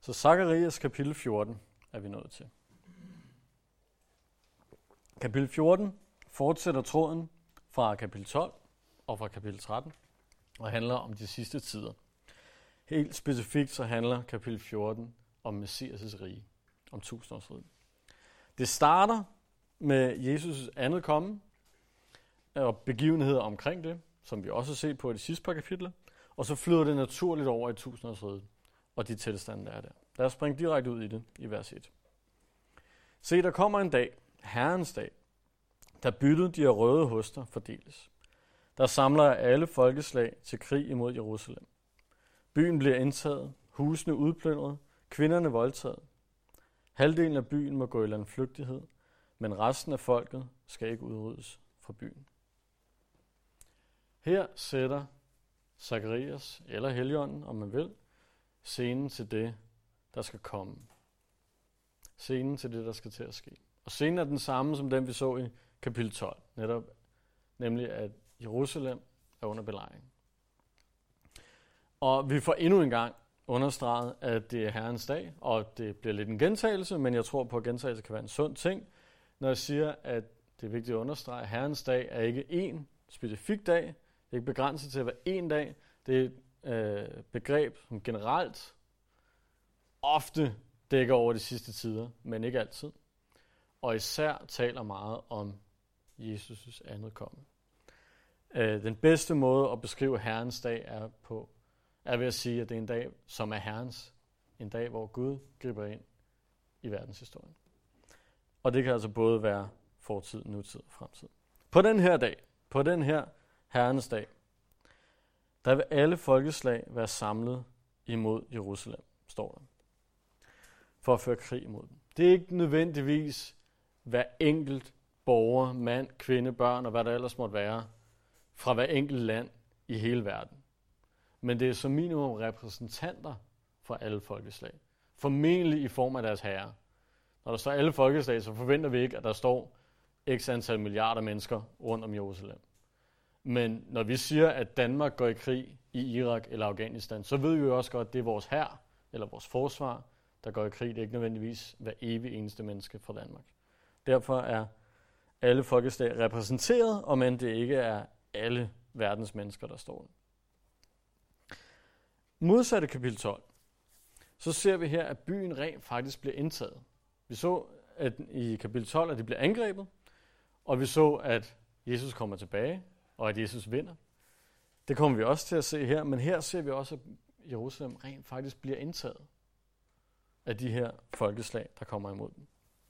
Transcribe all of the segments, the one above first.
Så Zakarias kapitel 14 er vi nået til. Kapitel 14 fortsætter tråden fra kapitel 12 og fra kapitel 13 og handler om de sidste tider. Helt specifikt så handler kapitel 14 om Messias' rige, om tusindårsriget. Det starter med Jesus' andet komme og begivenheder omkring det, som vi også har set på i de sidste par kapitler, og så flyder det naturligt over i tusindårsriget og de tilstande, der er der. Lad os springe direkte ud i det i vers 1. Se, der kommer en dag, Herrens dag, da byttet de røde hoster fordeles. Der samler alle folkeslag til krig imod Jerusalem. Byen bliver indtaget, husene udplyndret, kvinderne voldtaget. Halvdelen af byen må gå i landflygtighed, men resten af folket skal ikke udryddes fra byen. Her sætter Zakarias, eller Helligånden, om man vil, scenen til det, der skal komme. Scenen til det, der skal til at ske. Og scenen er den samme som den, vi så i kapitel 12, nemlig at Jerusalem er under belejring. Og vi får endnu en gang understreget, at det er Herrens dag, og det bliver lidt en gentagelse, men jeg tror på, at gentagelse kan være en sund ting, når jeg siger, at det er vigtigt at understrege, at Herrens dag er ikke én specifik dag, det er ikke begrænset til at være én dag, det er et begreb, som generelt ofte dækker over de sidste tider, men ikke altid, og især taler meget om Jesus' andet komme. Den bedste måde at beskrive Herrens dag er ved at sige, at det er en dag, som er Herrens. En dag, hvor Gud griber ind i verdenshistorien. Og det kan altså både være fortid, nutid og fremtid. På den her dag, på den her Herrens dag, der vil alle folkeslag være samlet imod Jerusalem, står der. For at føre krig imod dem. Det er ikke nødvendigvis hver enkelt borger, mand, kvinde, børn og hvad der ellers måtte være, fra hver enkelt land i hele verden. Men det er som minimum repræsentanter fra alle folkeslag. Formentlig i form af deres herre. Når der står alle folkeslag, så forventer vi ikke, at der står x antal milliarder mennesker rundt om Jerusalem. Men når vi siger, at Danmark går i krig i Irak eller Afghanistan, så ved vi jo også godt, at det er vores hær eller vores forsvar, der går i krig. Det er ikke nødvendigvis hver evig eneste menneske fra Danmark. Derfor er alle folkeslag repræsenteret, og men det ikke er alle verdens mennesker, der står der. Modsat kapitel 12, så ser vi her, at byen rent faktisk bliver indtaget. Vi så at i kapitel 12, at de bliver angrebet, og vi så, at Jesus kommer tilbage, og at Jesus vinder. Det kommer vi også til at se her, men her ser vi også, at Jerusalem rent faktisk bliver indtaget af de her folkeslag, der kommer imod dem.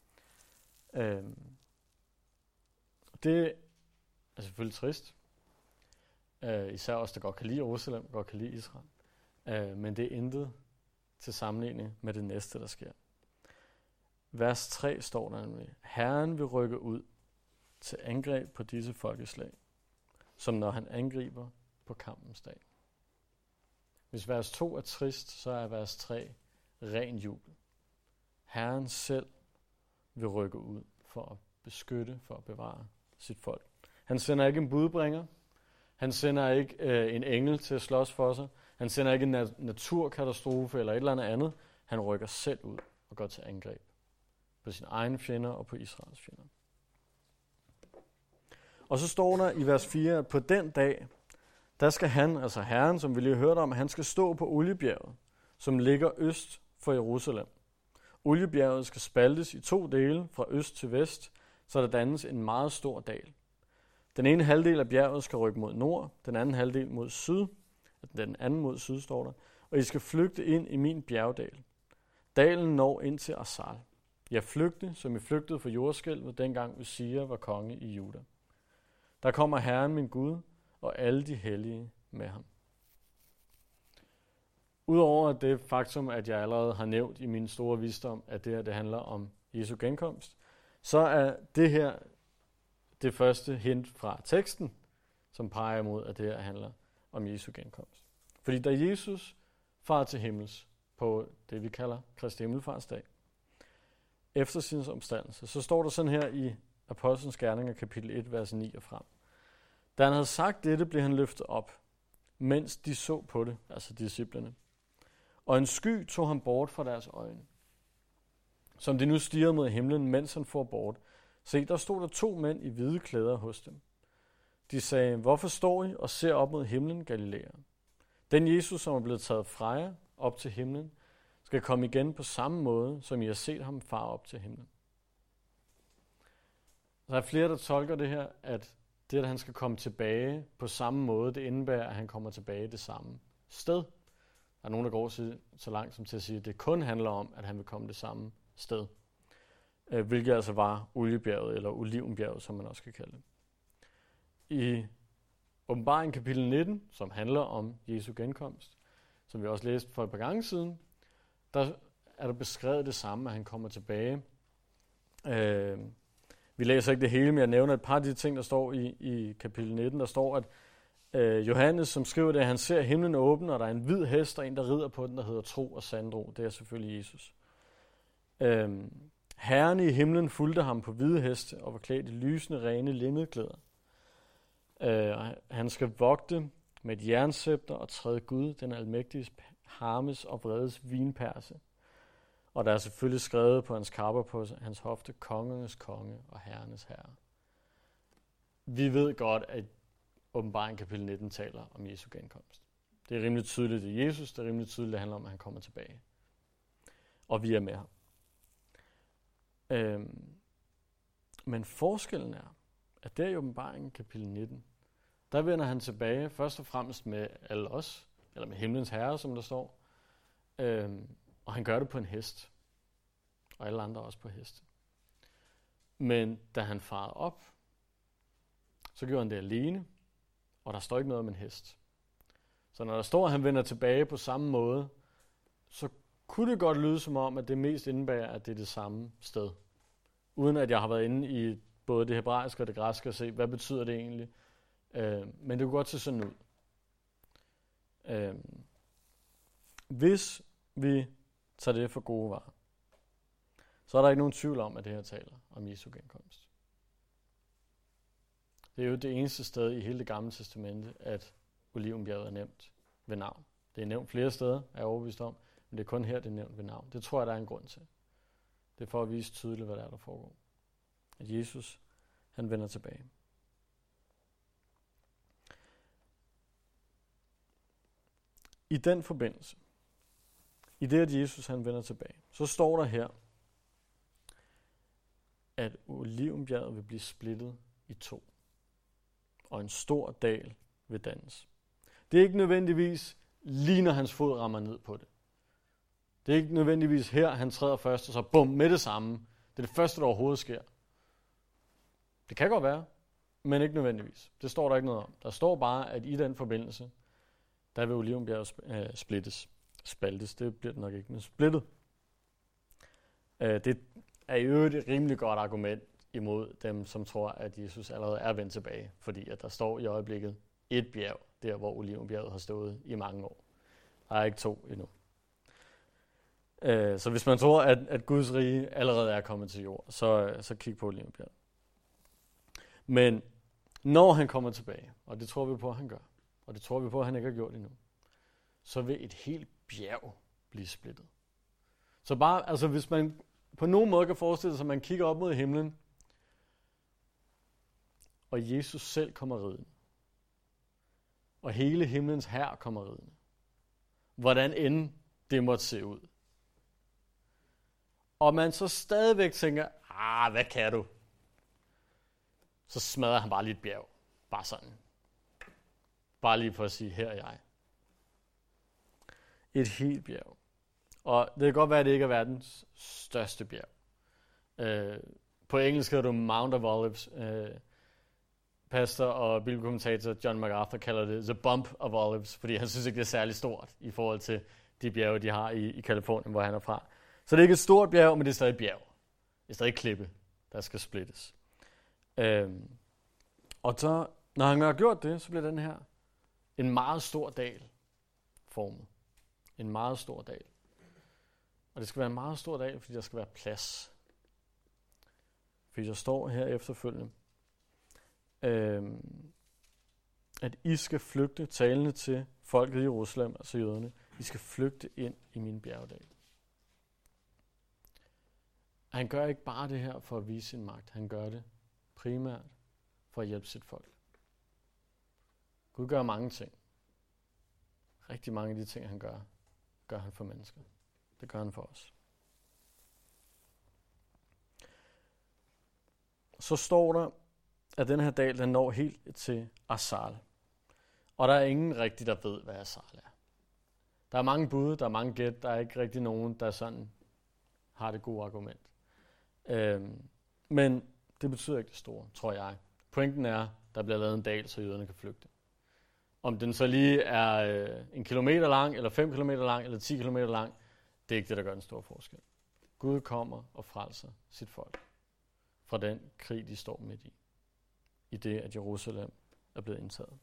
Det er selvfølgelig trist. Især os, der godt kan lide Jerusalem, godt kan lide Israel. Men det er intet til sammenligning med det næste, der sker. Vers 3 står der nemlig: Herren vil rykke ud til angreb på disse folkeslag, som når han angriber på kampens dag. Hvis vers 2 er trist, så er vers 3 ren jubel. Herren selv vil rykke ud for at beskytte, for at bevare sit folk. Han sender ikke en budbringer. Han sender ikke en engel til at slås for sig. Han sender ikke en naturkatastrofe eller et eller andet. Han rykker selv ud og går til angreb på sine egne fjender og på Israels fjender. Og så står der i vers 4, at på den dag, der skal han, altså Herren, som vi lige hørte om, han skal stå på Oliebjerget, som ligger øst for Jerusalem. Oliebjerget skal spaltes i 2 dele, fra øst til vest, så der dannes en meget stor dal. Den ene halvdel af bjerget skal rykke mod nord, den anden halvdel mod syd, den anden mod syd står der, og I skal flygte ind i min bjergdal. Dalen når ind til Asal. Jeg flygte, som I flygtede fra jordskælvet, dengang Usia var konge i Juda. Der kommer Herren min Gud, og alle de hellige med ham. Udover det faktum, at jeg allerede har nævnt i min store visdom, at det her det handler om Jesu genkomst, så er det her det første hint fra teksten, som peger imod, at det her handler om Jesu genkomst. Fordi da Jesus farer til himmels på det, vi kalder Kristi himmelfartsdag, efter sin opstandelse, så står der sådan her i Apostlenes Gerninger kapitel 1, vers 9 og frem. Da han havde sagt dette, blev han løftet op, mens de så på det, altså disciplene. og en sky tog ham bort fra deres øjne. Som de nu stirrede mod himlen, mens han for bort, se, der stod der 2 mænd i hvide klæder hos dem. De sagde, hvorfor står I og ser op mod himlen, Galilea? Den Jesus, som er blevet taget fra jer op til himlen, skal komme igen på samme måde, som I har set ham fare op til himlen. Der er flere, der tolker det her, at det, at han skal komme tilbage på samme måde, det indebærer, at han kommer tilbage det samme sted. Der er nogen, der går så langt som til at sige, at det kun handler om, at han vil komme det samme sted. Hvilket altså var Oliebjerget, eller Olivenbjerget, som man også kan kalde det. I Åbenbaringen kapitel 19, som handler om Jesu genkomst, som vi også læste for et par gange siden, der er der beskrevet det samme, at han kommer tilbage. Vi læser ikke det hele, men jeg nævner et par af de ting, der står i kapitel 19. Der står, at Johannes, som skriver det, han ser himlen åben, og der er en hvid hest, og en, der rider på den, der hedder Tro og Sandro. Det er selvfølgelig Jesus. Herren i himlen fulgte ham på hvide heste og var klædt i lysende, rene linnedklæder. Han skal vogte med et jernscepter og træde Gud, den almægtiges harmes og vredes vinperse. Og der er selvfølgelig skrevet på hans kapper på hans hofte, kongernes konge og herrenes herre. Vi ved godt, at Åbenbaringen kapitel 19 taler om Jesu genkomst. Det er rimelig tydeligt, det er Jesus. Det er rimelig tydeligt, det handler om, at han kommer tilbage. Og vi er med ham. Men forskellen er, at der i Åbenbaringen kapitel 19, der vender han tilbage først og fremmest med alle os, eller med himlens herre, som der står. Og han gør det på en hest. Og alle andre også på heste. Men da han farede op, så gjorde han det alene, og der står ikke noget om en hest. Så når der står, at han vender tilbage på samme måde, så kunne det godt lyde som om, at det mest indebærer, at det er det samme sted. Uden at jeg har været inde i både det hebraiske og det græske og se, hvad betyder det egentlig. Men det kunne godt se sådan ud. Hvis vi tager det for gode varer, så er der ikke nogen tvivl om, at det her taler om Jesu genkomst. Det er jo det eneste sted i hele det gamle testamente, at Olivenbjerget er nævnt ved navn. Det er nævnt flere steder, er jeg overbevist om, men det er kun her, det er nævnt ved navn. Det tror jeg, der er en grund til. Det er for at vise tydeligt, hvad der foregår. At Jesus, han vender tilbage. I den forbindelse, i det, at Jesus han vender tilbage, så står der her, at Olivenbjerget vil blive splittet i 2, og en stor dal vil dannes. Det er ikke nødvendigvis lige når hans fod rammer ned på det. Det er ikke nødvendigvis her, han træder først, og så bum, med det samme. Det er det første, der overhovedet sker. Det kan godt være, men ikke nødvendigvis. Det står der ikke noget om. Der står bare, at i den forbindelse, der vil Olivenbjerget spaltes. Det bliver det nok ikke, men splittet. Det er i øvrigt et rimelig godt argument imod dem, som tror, at Jesus allerede er vendt tilbage. Fordi at der står i øjeblikket et bjerg, der hvor Olivenbjerget har stået i mange år. Der er ikke 2 endnu. Så hvis man tror, at Guds rige allerede er kommet til jord, så kig på Olivenbjerget. Men når han kommer tilbage, og det tror vi på, at han gør, og det tror vi på, at han ikke har gjort endnu, så vil et helt bjerg blive splittet. Så bare, altså hvis man på nogen måde kan forestille sig, at man kigger op mod himlen, og Jesus selv kommer ridende, og hele himlens hær kommer ridende, hvordan end det måtte se ud. Og man så stadigvæk tænker, hvad kan du? Så smadrer han bare lige et bjerg. Bare sådan. Bare lige for at sige, her er jeg. Et helt bjerg. Og det kan godt være, at det ikke er verdens største bjerg. På engelsk hedder det Mount of Olives. Pastor og bibelkommentator John MacArthur kalder det The Bump of Olives, fordi han synes ikke, det er særlig stort i forhold til de bjerge, de har i Californien, hvor han er fra. Så det er ikke et stort bjerg, men det er stadig et bjerg. Det er stadig klippe, der skal splittes. Og så, når han har gjort det, så bliver den her en meget stor dal formet. En meget stor dal. Og det skal være en meget stor dal, fordi der skal være plads. Fordi der står her efterfølgende, at I skal flygte talende til folket i Jerusalem, altså jøderne, I skal flygte ind i min bjergdal. Han gør ikke bare det her for at vise sin magt. Han gør det primært for at hjælpe sit folk. Gud gør mange ting. Rigtig mange af de ting, han gør han for mennesker. Det gør han for os. Så står der, at den her dal, den når helt til Asal. Og der er ingen rigtig, der ved, hvad Asal er. Der er mange bud, der er mange gæt, der er ikke rigtig nogen, der sådan har det gode argument. Men det betyder ikke det store, tror jeg. Pointen er, der bliver lavet en dal, så jøderne kan flygte. Om den så lige er 1 kilometer lang, eller 5 kilometer lang, eller 10 kilometer lang, det er ikke det, der gør den store forskel. Gud kommer og frelser sit folk fra den krig, de står midt i. I det, at Jerusalem er blevet indtaget.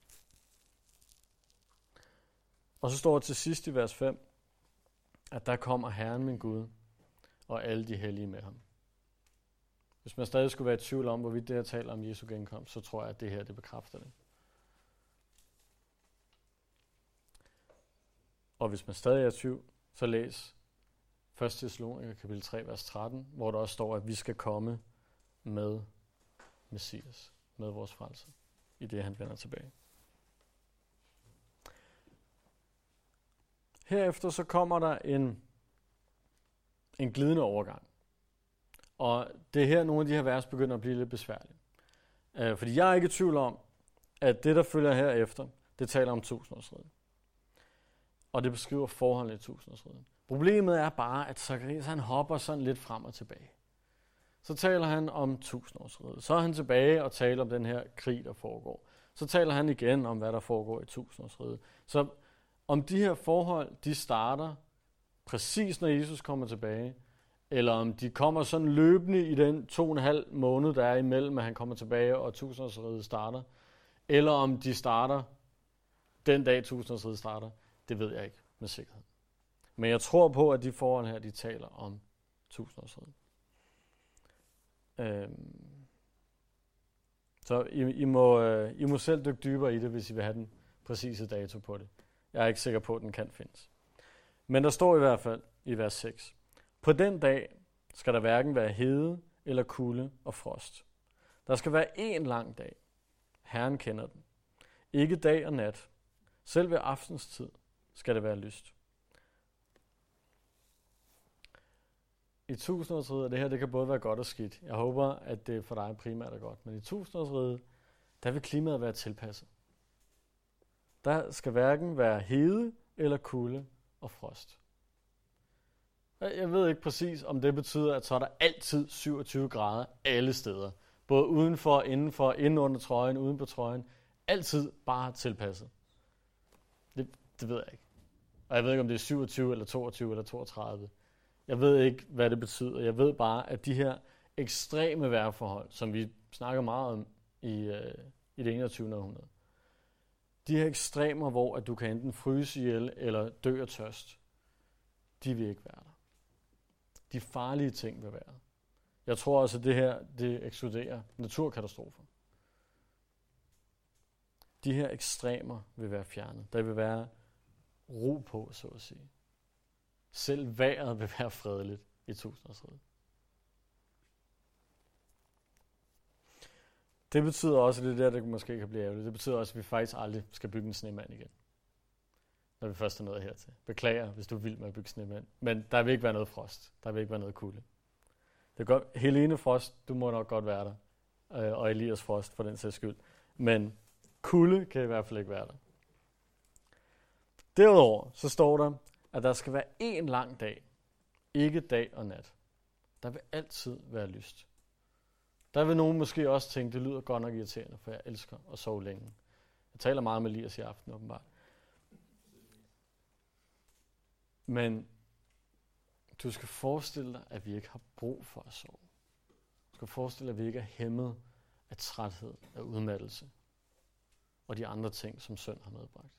Og så står der til sidst i vers 5, at der kommer Herren min Gud og alle de hellige med ham. Hvis man stadig skulle være i tvivl om, hvorvidt det her taler om Jesu genkomst, så tror jeg, at det her det bekræfter det. Og hvis man stadig er i tvivl, så læs 1. Thessaloniker kapitel 3, vers 13, hvor der også står, at vi skal komme med Messias, med vores frelser, i det han vender tilbage. Herefter så kommer der en glidende overgang. Og det er her, nogle af de her vers begynder at blive lidt besværlige. Fordi jeg er ikke i tvivl om, at det, der følger herefter, det taler om tusindårsriget. Og det beskriver forholdene i tusindårsriget. Problemet er bare, at Zacharias han hopper sådan lidt frem og tilbage. Så taler han om tusindårsriget. Så er han tilbage og taler om den her krig, der foregår. Så taler han igen om, hvad der foregår i tusindårsriget. Så om de her forhold, de starter præcis, når Jesus kommer tilbage, eller om de kommer sådan løbende i den 2,5 måned, der er imellem, at han kommer tilbage, og tusindårsriget starter, eller om de starter den dag, tusindårsriget starter, det ved jeg ikke med sikkerhed. Men jeg tror på, at de forhold her, de taler om tusindårsriget. Så I må selv dykke dybere i det, hvis I vil have den præcise dato på det. Jeg er ikke sikker på, at den kan findes. Men der står i hvert fald i vers 6. På den dag skal der hverken være hede eller kulde og frost. Der skal være én lang dag. Herren kender den. Ikke dag og nat. Selv ved aftenstid skal det være lyst. I tusindårsriget, og det her det kan både være godt og skidt. Jeg håber, at det for dig primært er godt. Men i tusindårsriget, der vil klimaet være tilpasset. Der skal hverken være hede eller kulde og frost. Jeg ved ikke præcis, om det betyder, at så er der altid 27 grader alle steder. Både udenfor, indenfor, inden under trøjen, uden på trøjen. Altid bare tilpasset. Det ved jeg ikke. Og jeg ved ikke, om det er 27 eller 22 eller 32. Jeg ved ikke, hvad det betyder. Jeg ved bare, at de her ekstreme vejrforhold, som vi snakker meget om i det 21. århundrede, de her ekstremer, hvor at du kan enten fryse ihjel eller dø af tørst, de vil ikke være der. De farlige ting vil være der. Jeg tror også, at det her det ekskluderer naturkatastrofer. De her ekstremer vil være fjernet. Der vil være ro på, så at sige. Selv vejret vil være fredeligt i tusindårsriget. Det betyder også, at det måske kan blive ærgerligt. Det betyder også, at vi faktisk aldrig skal bygge en snemand igen. Når vi først er nået hertil. Beklager, hvis du er vild med at bygge snemand. Men der vil ikke være noget frost. Der vil ikke være noget kulde. Det er godt. Helene Frost, du må nok godt være der. Og Elias Frost for den sags skyld. Men kulde kan i hvert fald ikke være der. Derudover så står der, at der skal være én lang dag. Ikke dag og nat. Der vil altid være lyst. Der vil nogen måske også tænke, det lyder godt nok irriterende, for jeg elsker at sove længe. Jeg taler meget med Elias i aften, åbenbart. Men du skal forestille dig, at vi ikke har brug for at sove. Du skal forestille dig, at vi ikke er hæmmet af træthed, af udmattelse og de andre ting, som synd har medbragt.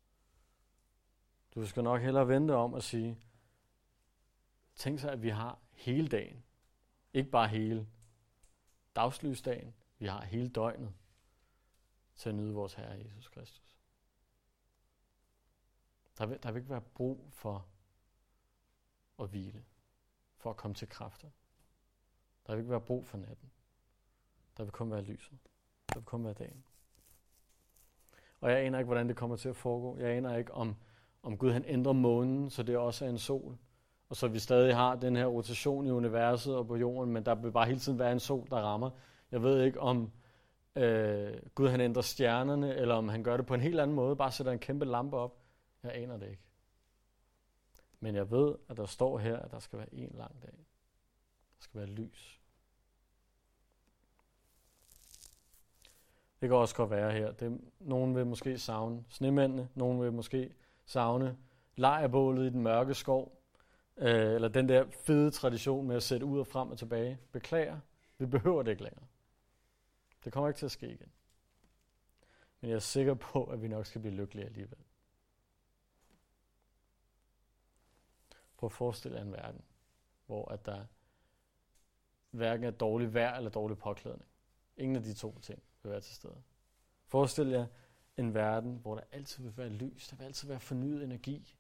Du skal nok hellere vente om at sige, tænk sig, at vi har hele dagen. Ikke bare hele dagslysdagen. Vi har hele døgnet til at nyde vores Herre Jesus Kristus. Der vil ikke være brug for at hvile, for at komme til kræfter. Der vil ikke være brug for natten. Der vil kun være lyset. Der vil kun være dagen. Og jeg aner ikke, hvordan det kommer til at foregå. Jeg aner ikke, om Gud han ændrer månen, så det også er en sol. Og så vi stadig har den her rotation i universet og på jorden, men der vil bare hele tiden være en sol, der rammer. Jeg ved ikke, om Gud han ændrer stjernerne, eller om han gør det på en helt anden måde, bare sætter en kæmpe lampe op. Jeg aner det ikke. Men jeg ved, at der står her, at der skal være en lang dag. Der skal være lys. Det kan også godt være her. Nogen vil måske savne snemændene, nogen vil måske savne lejrbålet i den mørke skov, eller den der fede tradition med at sætte ud og frem og tilbage. Beklager, vi behøver det ikke længere. Det kommer ikke til at ske igen. Men jeg er sikker på, at vi nok skal blive lykkelige alligevel. Prøv at forestille jer en verden, hvor at der hverken er dårlig vejr eller dårlig påklædning. Ingen af de to ting vil være til stede. Forestil jer en verden, hvor der altid vil være lys, der vil altid være fornyet energi.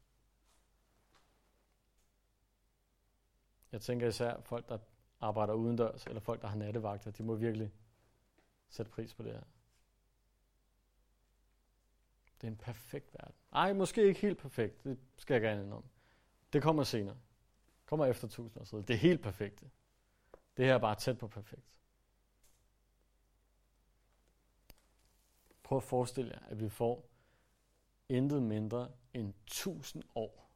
Jeg tænker især folk, der arbejder udendørs, eller folk, der har nattevagter, de må virkelig sætte pris på det her. Det er en perfekt verden. Ej, måske ikke helt perfekt, det skal jeg gerne indrømme. Det kommer senere. Det kommer efter 1000 år siden. Det er helt perfekte. Det her er bare tæt på perfekt. Prøv at forestille jer, at vi får intet mindre end 1000 år,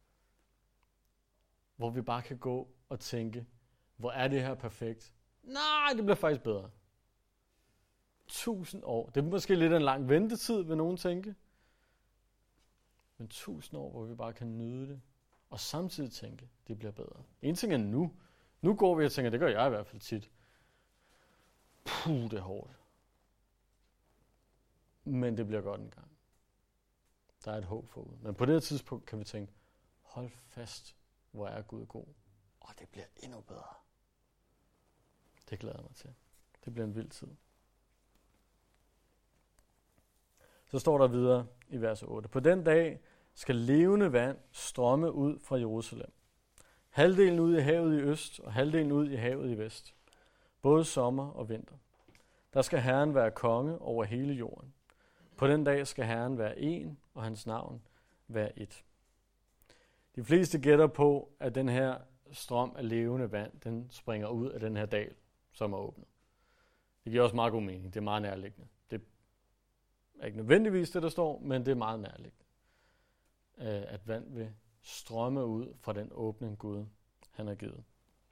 hvor vi bare kan gå og tænke, hvor er det her perfekt? Nej, det bliver faktisk bedre. 1000 år. Det er måske lidt en lang ventetid, vil nogen tænke. Men 1000 år, hvor vi bare kan nyde det, og samtidig tænke, det bliver bedre. En ting er nu. Nu går vi og tænker, det gør jeg i hvert fald tit. Det er hårdt. Men det bliver godt en gang. Der er et håb forud. Men på det her tidspunkt kan vi tænke, hold fast, hvor er Gud god. Og det bliver endnu bedre. Det glæder jeg mig til. Det bliver en vild tid. Så står der videre i vers 8. På den dag skal levende vand strømme ud fra Jerusalem. Halvdelen ud i havet i øst, og halvdelen ud i havet i vest. Både sommer og vinter. Der skal Herren være konge over hele jorden. På den dag skal Herren være en, og hans navn være et. De fleste gætter på, at den her strøm af levende vand, den springer ud af den her dal, som er åbnet. Det giver også meget god mening. Det er meget nærliggende. Det er ikke nødvendigvis det, der står, men det er meget nærliggende. At vand vil strømme ud fra den åbning Gud, han har givet.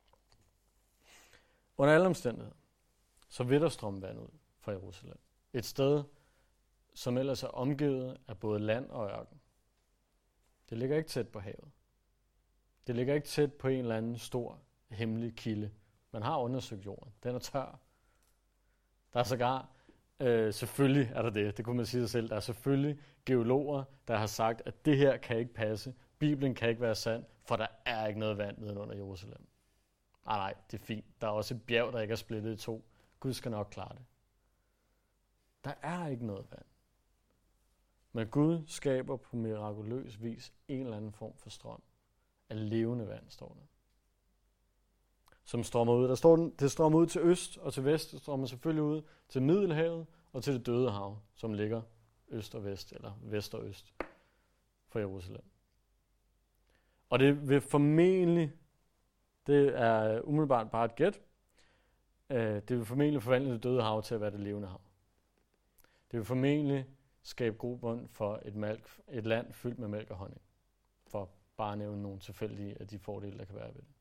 Under alle omstændigheder, så vil der strømme vand ud fra Jerusalem. Et sted, som ellers er omgivet af både land og ørken. Det ligger ikke tæt på havet. Det ligger ikke tæt på en eller anden stor, hemmelig kilde. Man har undersøgt jorden. Den er tør. Der er sågar, selvfølgelig er der det kunne man sige sig selv, der er selvfølgelig geologer, der har sagt, at det her kan ikke passe. Bibelen kan ikke være sand, for der er ikke noget vand nedenunder Jerusalem. Nej, det er fint. Der er også et bjerg, der ikke er splittet i to. Gud skal nok klare det. Der er ikke noget vand. Men Gud skaber på mirakuløs vis en eller anden form for strøm af levende vand, står der. Som strømmer ud. Det strømmer ud til øst og til vest. Det strømmer selvfølgelig ud til Middelhavet og til det døde hav, som ligger øst og vest, eller vest og øst for Jerusalem. Og det vil formentlig, det er umiddelbart bare et gæt, det vil formentlig forvandle det døde hav til at være det levende hav. Det vil formentlig skabe grobund for et land fyldt med mælk og honning. For bare at nævne nogle tilfældige af de fordele, der kan være ved det.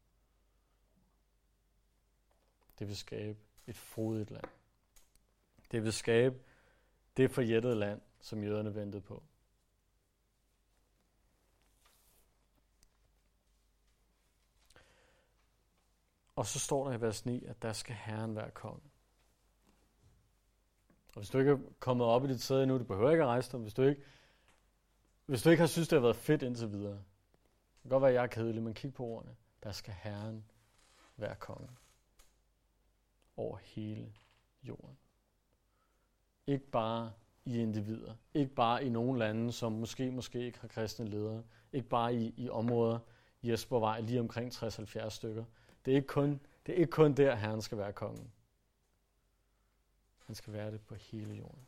Det vil skabe et frodigt land. Det vil skabe det forjættede land, som jøderne ventede på. Og så står der i vers 9, at der skal Herren være konge. Og hvis du ikke er kommet op i dit sæde endnu, du behøver ikke at rejse dig. Hvis du ikke har synes, det har været fedt indtil videre. Det kan godt være, at jeg er kedelig, men kig på ordene. Der skal Herren være konge. Over hele jorden. Ikke bare i individer. Ikke bare i nogle lande, som måske ikke har kristne ledere. Ikke bare i områder, Jespervej, lige omkring 60-70 stykker. Det er ikke kun der, Herren skal være kongen. Han skal være det på hele jorden.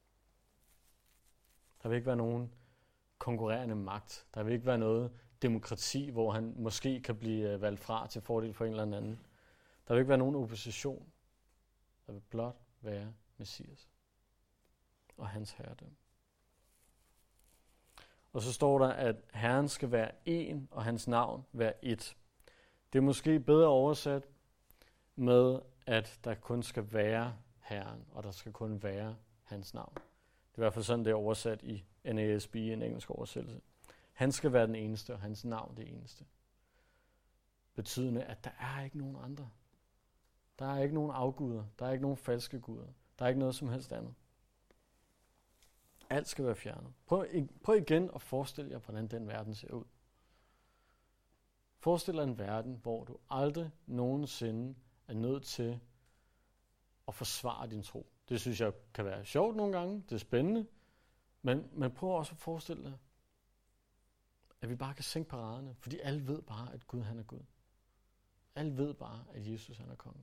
Der vil ikke være nogen konkurrerende magt. Der vil ikke være noget demokrati, hvor han måske kan blive valgt fra til fordel for en eller anden. Der vil ikke være nogen opposition. Der vil blot være Messias og hans herredømme. Og så står der, at Herren skal være én, og hans navn være ét. Det er måske bedre oversat med, at der kun skal være Herren, og der skal kun være hans navn. Det er i hvert fald sådan, det er oversat i NASB, en engelsk oversættelse. Han skal være den eneste, og hans navn det eneste. Betydende, at der er ikke nogen andre. Der er ikke nogen afguder. Der er ikke nogen falske guder. Der er ikke noget som helst andet. Alt skal være fjernet. Prøv igen at forestille jer, hvordan den verden ser ud. Forestil dig en verden, hvor du aldrig nogensinde er nødt til at forsvare din tro. Det synes jeg kan være sjovt nogle gange. Det er spændende. Men prøv også at forestille dig, at vi bare kan sænke paraderne, fordi alle ved bare, at Gud han er Gud. Alle ved bare, at Jesus han er kongen.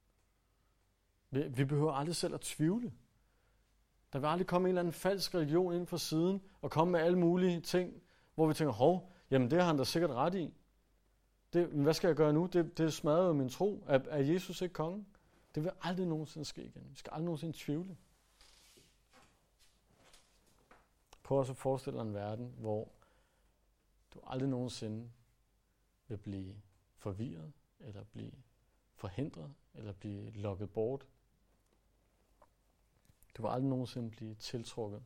Vi behøver aldrig selv at tvivle. Der vil aldrig komme en eller anden falsk religion ind fra siden og komme med alle mulige ting, hvor vi tænker, jamen det har han da sikkert ret i. Hvad skal jeg gøre nu? Det smadrer jo min tro. Er Jesus ikke kongen? Det vil aldrig nogensinde ske igen. Vi skal aldrig nogensinde tvivle. Prøv også at forestille dig en verden, hvor du aldrig nogensinde vil blive forvirret, eller blive forhindret, eller blive lokket bort. Du vil aldrig nogensinde blive tiltrukket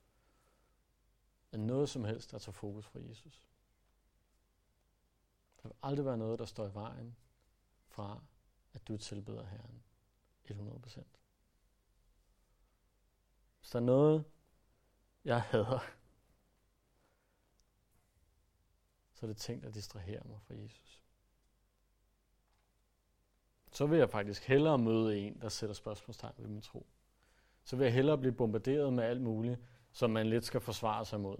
af noget som helst, der tager fokus fra Jesus. Der vil aldrig være noget, der står i vejen fra, at du tilbeder Herren 100%. Hvis der er noget, jeg hader, så er det ting, der distraherer mig fra Jesus. Så vil jeg faktisk hellere møde en, der sætter spørgsmålstegn ved min tro. Så vil jeg hellere blive bombarderet med alt muligt, som man lidt skal forsvare sig mod.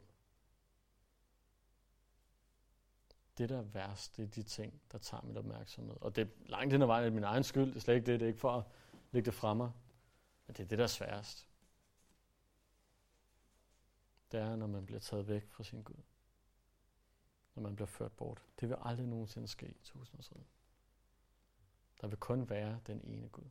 Det, der er værst, det er de ting, der tager mit opmærksomhed. Og det er langt hen ad vejen min egen skyld. Det er slet ikke det. Det er ikke for at lægge det fra mig. Men det er det, der er sværest. Det er, når man bliver taget væk fra sin Gud. Når man bliver ført bort. Det vil aldrig nogensinde ske i tusindårsriget. Der vil kun være den ene Gud.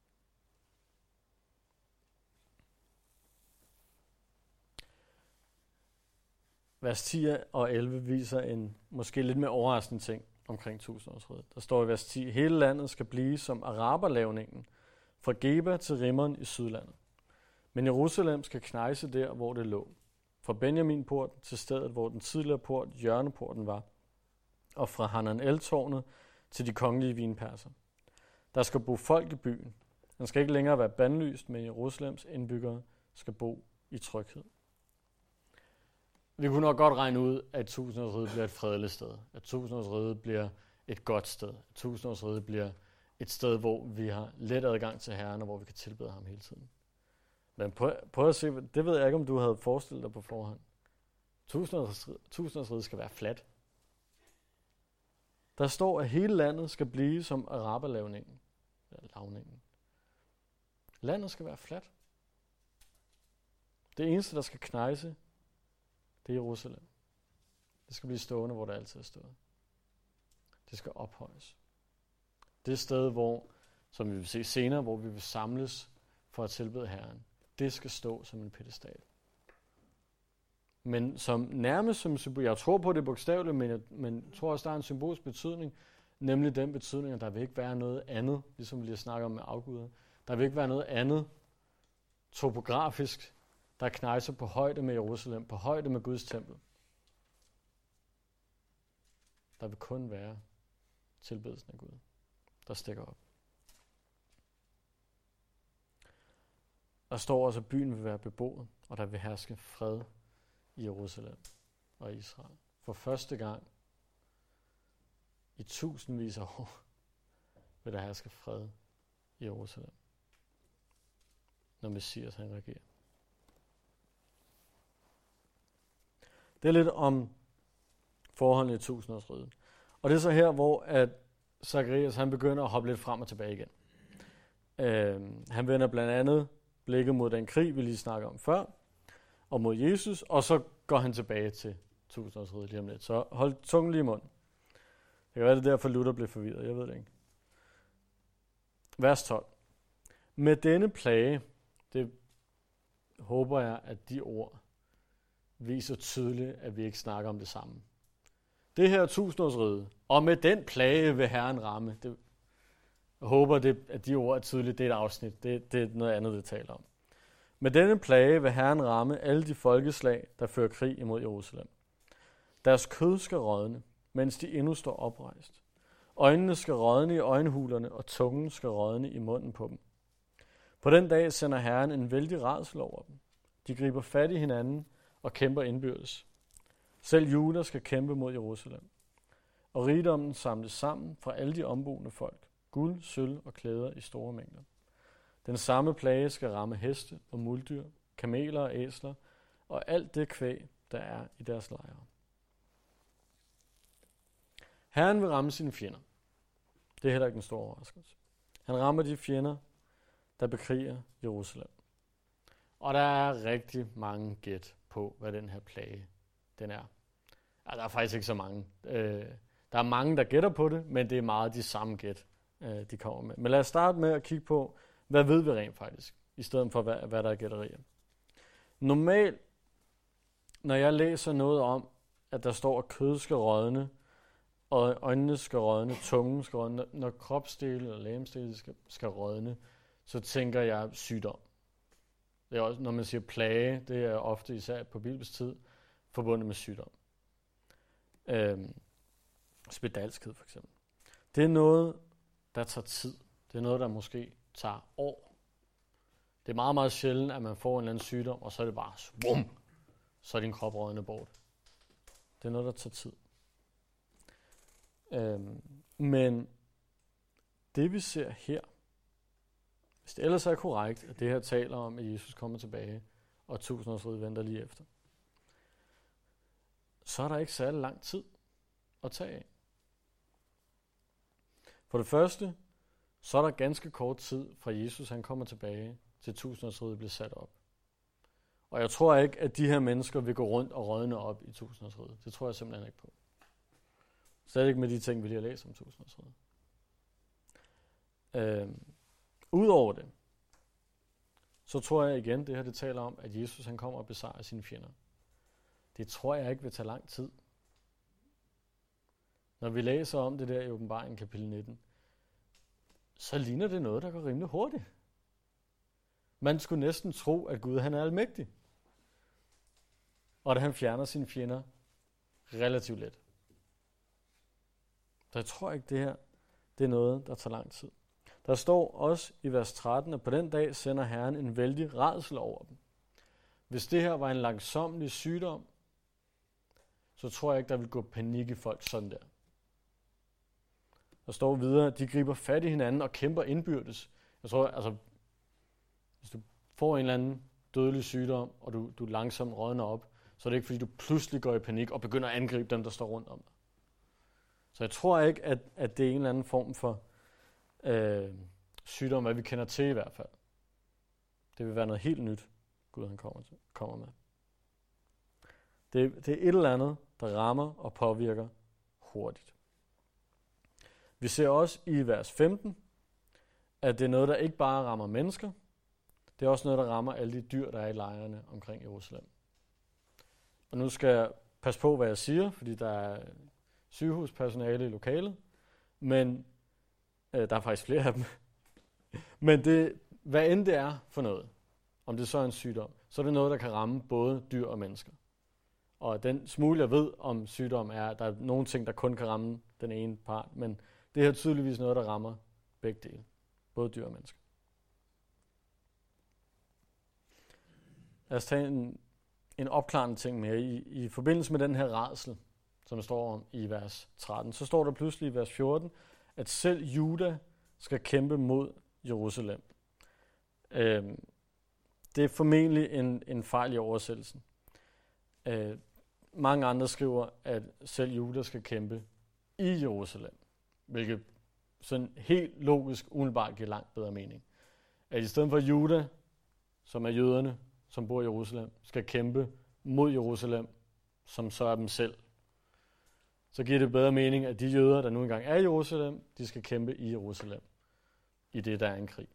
Vers 10 og 11 viser en måske lidt mere overraskende ting omkring tusindårsriget. Der står i vers 10, hele landet skal blive som araberlavningen, fra Geba til Rimmon i Sydlandet. Men Jerusalem skal knejse der, hvor det lå. Fra Benjaminport til stedet, hvor den tidligere port, hjørneporten var, og fra Hananel-tårnet til de kongelige vinperser. Der skal bo folk i byen. Den skal ikke længere være bandlyst, men Jerusalems indbyggere skal bo i tryghed. Vi kunne nok godt regne ud, at tusindårsriget bliver et fredeligt sted. At tusindårsriget bliver et godt sted. At tusindårsriget bliver et sted, hvor vi har let adgang til Herren, og hvor vi kan tilbede ham hele tiden. Men prøv at se, det ved jeg ikke, om du havde forestillet dig på forhånd. Tusindårsriget skal være fladt. Der står, at hele landet skal blive som araberlavningen. Lavningen. Landet skal være fladt. Det eneste, der skal knejse, det er Jerusalem. Det skal blive stående, hvor det altid er stået. Det skal ophøjes. Det er sted, hvor, som vi vil se senere, hvor vi vil samles for at tilbede Herren. Det skal stå som en pedestal. Men som nærmest som symbol, jeg tror på det bogstaveligt, men jeg tror også, der er en symbolsk betydning, nemlig den betydning, at der vil ikke være noget andet, ligesom vi lige snakker om med afguder. Der vil ikke være noget andet topografisk, der knejser på højde med Jerusalem, på højde med Guds tempel. Der vil kun være tilbedelsen af Gud, der stikker op. Der står også, at byen vil være beboet, og der vil herske fred i Jerusalem og Israel. For første gang i tusindvis af år vil der herske fred i Jerusalem, når Messias han regerer. Det er lidt om forholdene i tusindårsriget. Og det er så her, hvor at Zacharias han begynder at hoppe lidt frem og tilbage igen. Han vender blandt andet blikket mod den krig, vi lige snakkede om før, og mod Jesus, og så går han tilbage til tusindårsriget lige om lidt. Så hold tungen lige i munden. Det kan være, det derfor Luther blev forvirret, jeg ved det ikke. Vers 12. Med denne plage, det håber jeg, at de ord viser tydeligt, at vi ikke snakker om det samme. Det her tusindårsriget, og med den plage vil Herren ramme. Jeg håber, at de ord er tydeligt. Det er et afsnit. Det er noget andet, det taler om. Med denne plage vil Herren ramme alle de folkeslag, der fører krig imod Jerusalem. Deres kød skal rådne, mens de endnu står oprejst. Øjnene skal rådne i øjenhulerne, og tungen skal rådne i munden på dem. På den dag sender Herren en vældig rædsel over dem. De griber fat i hinanden og kæmper indbyrdes. Selv Juda skal kæmpe mod Jerusalem. Og rigdommen samles sammen fra alle de omboende folk. Guld, sølv og klæder i store mængder. Den samme plage skal ramme heste og muldyr, kameler og æsler, og alt det kvæg, der er i deres lejre. Herren vil ramme sine fjender. Det er heller ikke en stor overraskelse. Han rammer de fjender, der bekriger Jerusalem. Og der er rigtig mange gæt på, hvad den her plage den er. Ja, der er faktisk ikke så mange. Der er mange, der gætter på det, men det er meget de samme gæt, de kommer med. Men lad os starte med at kigge på, hvad ved vi rent faktisk, i stedet for hvad der er gætterier. Normalt, når jeg læser noget om, at der står, at kød skal rådne, og øjnene skal rådne, tungen skal rådne, når kropsdele eller legemsdele skal rådne, så tænker jeg sygdom. Det er også, når man siger plage, det er ofte især på Bibels tid forbundet med sygdom. Spedalskhed for eksempel. Det er noget, der tager tid. Det er noget, der måske tager år. Det er meget, meget sjældent, at man får en eller anden sygdom, og så er det bare svum, så er din krop rådne bort. Det er noget, der tager tid. Men det vi ser her, hvis det ellers er korrekt, at det her taler om, at Jesus kommer tilbage, og tusindårsriget venter lige efter, så er der ikke særlig lang tid at tage af. For det første, så er der ganske kort tid fra Jesus han kommer tilbage, til tusindårsriget bliver sat op. Og jeg tror ikke, at de her mennesker vil gå rundt og rådne op i tusindårsriget. Det tror jeg simpelthen ikke på. Slet ikke med de ting, vi lige har læst om tusindårsriget. Udover det, så tror jeg igen, det her det taler om, at Jesus han kommer og besejrer sine fjender. Det tror jeg ikke vil tage lang tid. Når vi læser om det der i Åbenbaringen kapitel 19, så ligner det noget, der går rimelig hurtigt. Man skulle næsten tro, at Gud han er almægtig. Og at han fjerner sine fjender relativt let. Så jeg tror ikke, det her det er noget, der tager lang tid. Der står også i vers 13, at på den dag sender Herren en vældig rædsel over dem. Hvis det her var en langsomlig sygdom, så tror jeg ikke, der vil gå panik i folk sådan der. Der står videre, at de griber fat i hinanden og kæmper indbyrdes. Jeg tror, altså, hvis du får en eller anden dødelig sygdom, og du langsomt rådner op, så er det ikke, fordi du pludselig går i panik og begynder at angribe dem, der står rundt om dig. Så jeg tror ikke, at det er en eller anden form for sygdom, hvad vi kender til i hvert fald. Det vil være noget helt nyt, Gud han kommer med. Det er et eller andet, der rammer og påvirker hurtigt. Vi ser også i vers 15, at det er noget, der ikke bare rammer mennesker, det er også noget, der rammer alle de dyr, der er i lejrene omkring Jerusalem. Og nu skal jeg passe på, hvad jeg siger, fordi der er sygehuspersonale i lokalet, men der er faktisk flere af dem. Men hvad end det er for noget, om det så er en sygdom, så er det noget, der kan ramme både dyr og mennesker. Og den smule, jeg ved om sygdom, er, at der er nogle ting, der kun kan ramme den ene part, men det er tydeligvis noget, der rammer begge dele, både dyr og mennesker. Lad os tage en opklarende ting mere. I forbindelse med den her rædsel, som der står om i vers 13, så står der pludselig i vers 14, at selv Juda skal kæmpe mod Jerusalem. Det er formentlig en fejl i oversættelsen. mange andre skriver, at selv Juda skal kæmpe i Jerusalem, hvilket sådan helt logisk umiddelbart giver langt bedre mening. At i stedet for Juda, som er jøderne, som bor i Jerusalem, skal kæmpe mod Jerusalem, som så er dem selv, så giver det bedre mening, at de jøder, der nu engang er i Jerusalem, de skal kæmpe i Jerusalem, i det, der er en krig.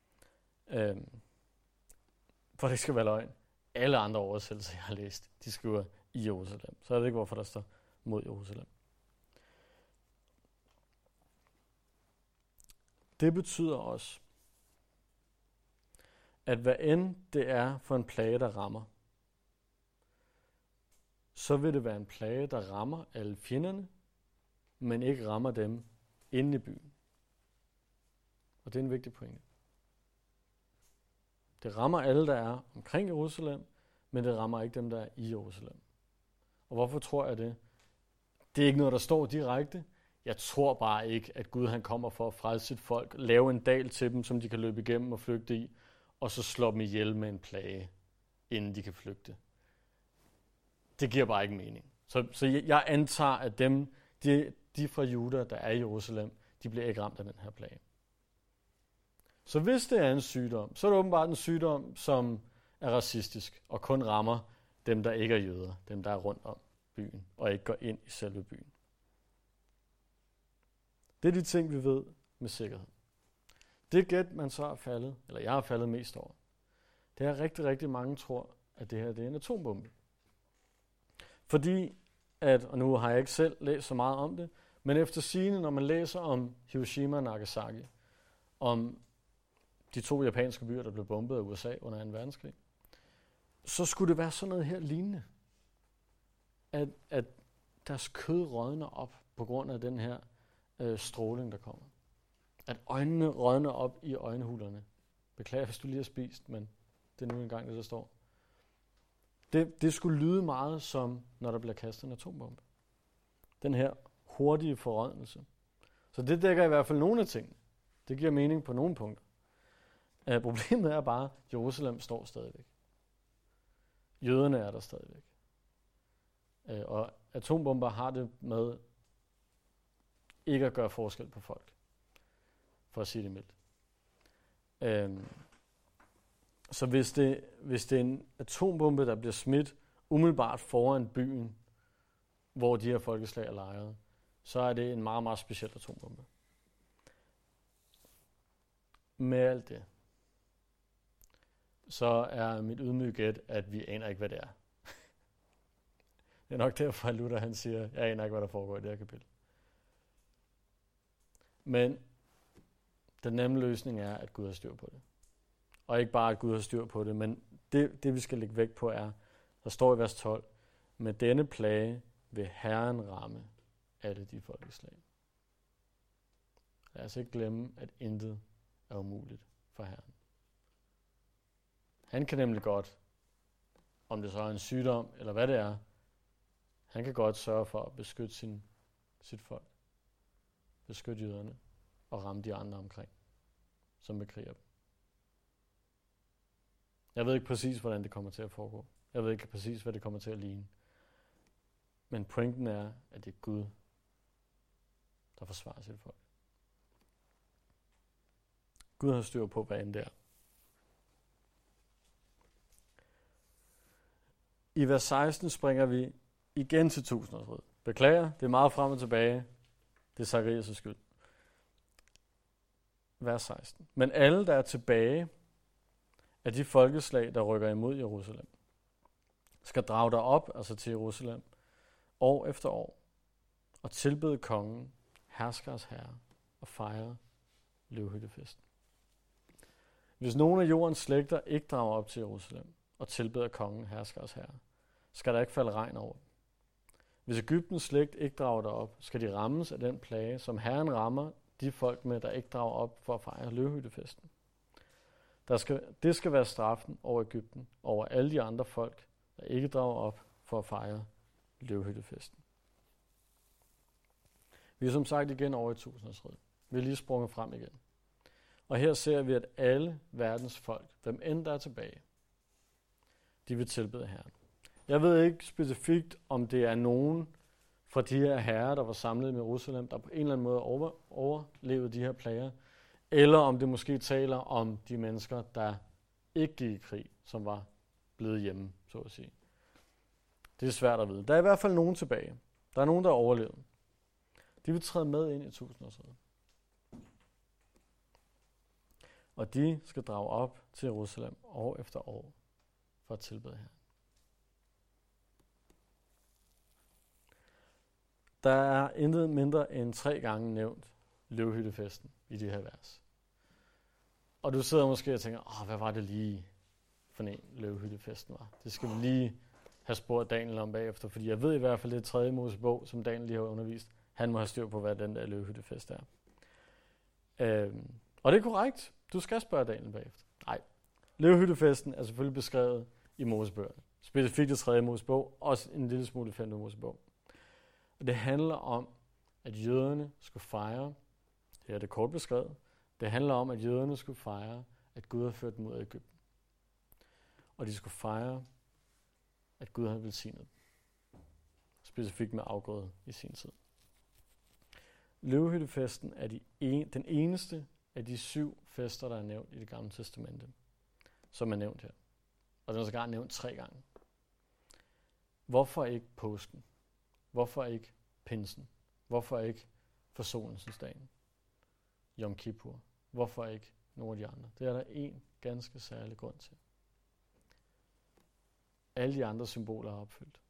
For det skal være løgn. Alle andre oversættelser, jeg har læst, de skriver i Jerusalem. Så jeg ved ikke, hvorfor der står mod Jerusalem. Det betyder også, at hvad end det er for en plage, der rammer, så vil det være en plage, der rammer alle fjenderne, men ikke rammer dem inde i byen. Og det er en vigtig pointe. Det rammer alle, der er omkring Jerusalem, men det rammer ikke dem, der er i Jerusalem. Og hvorfor tror jeg det? Det er ikke noget, der står direkte. Jeg tror bare ikke, at Gud han kommer for at frelse sit folk, lave en dal til dem, som de kan løbe igennem og flygte i, og så slå dem ihjel med en plage, inden de kan flygte. Det giver bare ikke mening. Så jeg antager, at de fra Juda, der er i Jerusalem, de bliver ikke ramt af den her plage. Så hvis det er en sygdom, så er det åbenbart en sygdom, som er racistisk, og kun rammer dem, der ikke er jøder, dem, der er rundt om byen, og ikke går ind i selve byen. Det er de ting, vi ved med sikkerhed. Det gæt, man så er faldet, eller jeg har faldet mest over, det er rigtig, rigtig mange tror, at det her det er en atombombe. Fordi, og nu har jeg ikke selv læst så meget om det, men efter sigende, når man læser om Hiroshima og Nagasaki, om de 2 japanske byer, der blev bombet af USA under 2. verdenskrig, så skulle det være sådan noget her lignende. At deres kød rådner op på grund af den her stråling, der kommer. At øjnene rådner op i øjenhulerne. Beklager, hvis du lige har spist, men det er nu engang, det der står. Det skulle lyde meget som, når der bliver kastet en atombombe. Den her hurtige forrådnelse. Så det dækker i hvert fald nogle af tingene. Det giver mening på nogle punkter. Problemet er bare, at Jerusalem står stadigvæk. Jøderne er der stadigvæk. Og atombomber har det med ikke at gøre forskel på folk. For at sige det mildt. Så hvis det er en atombombe, der bliver smidt umiddelbart foran byen, hvor de her folkeslag er lejret, så er det en meget, meget speciel atombombe. Med alt det, så er mit ydmyge gæt, at vi aner ikke, hvad det er. Det er nok derfor, at Luther han siger, jeg aner ikke, hvad der foregår i det her kapitel. Men den nemme løsning er, at Gud har styr på det. Og ikke bare, at Gud har styr på det, men det vi skal lægge vægt på er, der står i vers 12, med denne plage vil Herren ramme alle de folkeslag. Lad os ikke glemme, at intet er umuligt for Herren. Han kan nemlig godt, om det så er en sygdom, eller hvad det er, han kan godt sørge for at beskytte sit folk. Beskytte jøderne og ramme de andre omkring, som bekriger dem. Jeg ved ikke præcis, hvordan det kommer til at foregå. Jeg ved ikke præcis, hvad det kommer til at ligne. Men pointen er, at det er Gud, der forsvarer sit folk. Gud har styr på, hvad end det er. I vers 16 springer vi igen til tusindårsriget. Beklager, det er meget frem og tilbage. Det er Zacharias' skyld. Vers 16. Men alle, der er tilbage af de folkeslag, der rykker imod Jerusalem, skal drage derop, altså til Jerusalem, år efter år, og tilbede kongen, herskers herre, og fejre løvhyttefesten. Hvis nogen af jordens slægter ikke drager op til Jerusalem, og tilbeder kongen, herskers herre, skal der ikke falde regn over dem. Hvis Egyptens slægt ikke drager derop, skal de rammes af den plage, som Herren rammer de folk med, der ikke drager op for at fejre løvhyttefesten. Det skal være straffen over Egypten, over alle de andre folk, der ikke drager op for at fejre løvhyttefesten. Vi er som sagt igen over i tusindårsriget. Vi er lige sprunget frem igen. Og her ser vi, at alle verdens folk, hvem end der er tilbage, de vil tilbede Herren. Jeg ved ikke specifikt, om det er nogen fra de her herrer, der var samlet i Jerusalem, der på en eller anden måde overlevede de her plager, eller om det måske taler om de mennesker, der ikke gik i krig, som var blevet hjemme, så at sige. Det er svært at vide. Der er i hvert fald nogen tilbage. Der er nogen, der overlevede. De vil træde med ind i 1000-årsriget. Og de skal drage op til Jerusalem år efter år for at tilbede Herren. Der er intet mindre end 3 gange nævnt løvhyttefesten i de her vers. Og du sidder måske og tænker, hvad var det lige for en løvhyttefesten var? Det skal vi lige have spurgt Daniel om bagefter, fordi jeg ved i hvert fald, det er 3. Mosebog, som Daniel lige har undervist. Han må have styr på, hvad den der løvhyttefest er. Og det er korrekt. Du skal spørge Daniel bagefter. Nej, løvhyttefesten er selvfølgelig beskrevet i Mosebøgerne. Specifikt i 3. Mosebog, også en lille smule i 5. Mosebog. Og det handler om, at jøderne skulle fejre, her er det kort beskrevet, det handler om, at jøderne skulle fejre, at Gud havde ført dem ud af Egypten. Og de skulle fejre, at Gud havde velsignet dem. Specifikt med afgrøde i sin tid. Løvhyttefesten er den eneste af de 7 fester, der er nævnt i Det Gamle Testamente, som er nævnt her. Og den er sågar nævnt 3 gange. Hvorfor ikke påsken? Hvorfor ikke pinsen? Hvorfor ikke forsonelsesdagen? Yom Kippur? Hvorfor ikke nogle af de andre? Det er der en ganske særlig grund til. Alle de andre symboler er opfyldt.